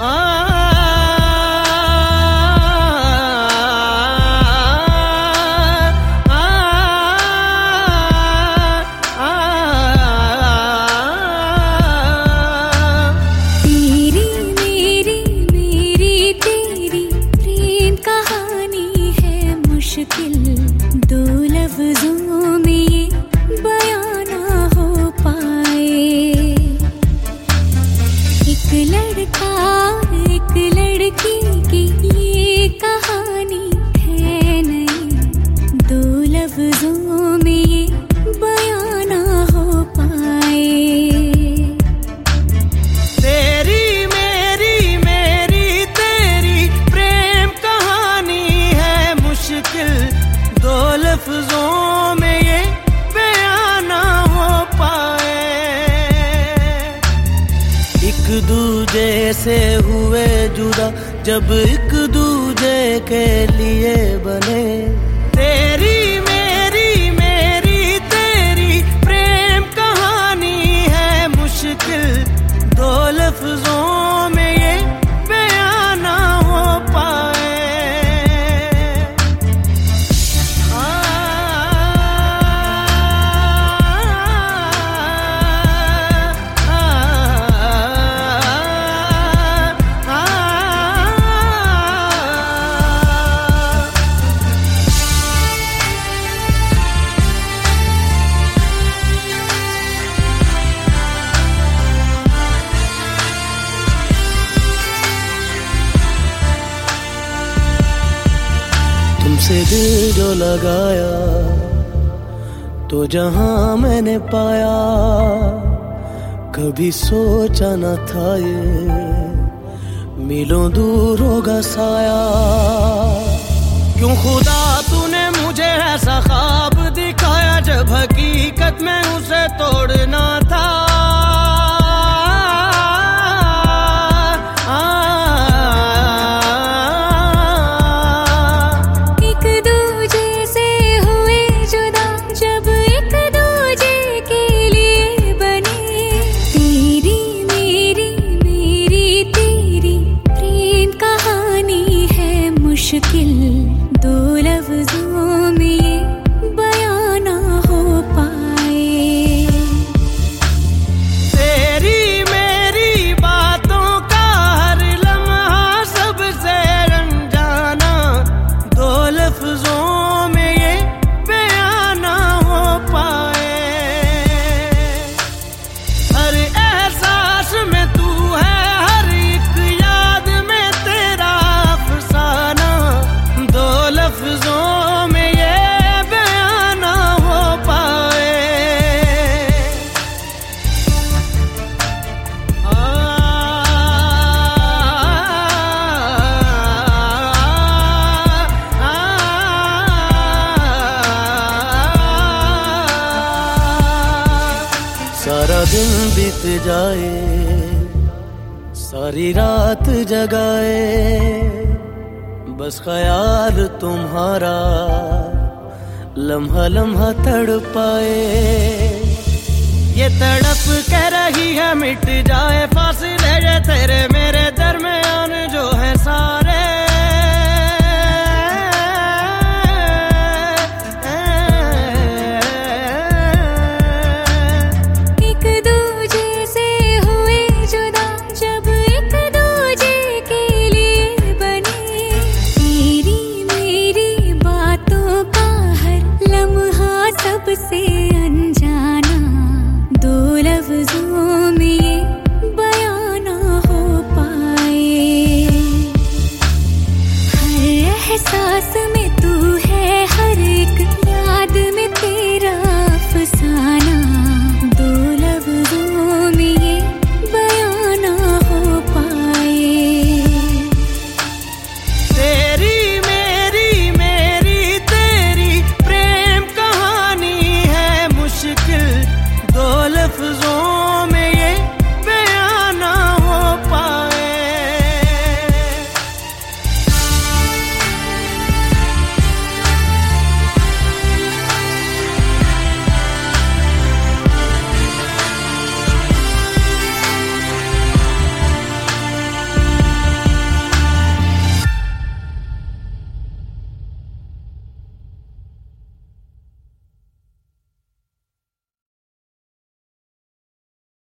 दो लफ्जों में ये बयां ना हो पाए। एक लड़का एक लड़की की ये कहानी है नहीं, दो लफ्जों में ये बयां ना हो पाए। तेरी मेरी मेरी तेरी प्रेम कहानी है मुश्किल, दो लफ्जों में ये बयां ना हो पाए। एक दूजे से हुए जुदा जब एक दूजे के लिए बने। तेरी मेरी मेरी तेरी प्रेम कहानी है मुश्किल, दो लफ्जों में ये बयां ना हो पाए। तुमसे दिल जो लगाया तो जहां मैंने पाया, कभी सोचा न था ये मिलों दूर होगा साया। क्यों खुदा तूने मुझे ऐसा ख्वाब दिखाया जब हकीकत में उसे तोड़ना था। दो लफ्जों में ये बयां ना हो पाए। तेरी मेरी बातों का हर लम्हा सबसे अनजाना, दो लफ्जों में ये बयां ना हो पाए। हर एहसास में तू है, हर एक याद में तेरा अफसाना, दो लफ्जों में ये बयां ना हो पाए। सारा दिन बीत जाए, सारी रात जगाए, बस ख्याल तुम्हारा लम्हा लम्हा तड़पाए। ये तड़प कह रही है मिट जाए फासले ये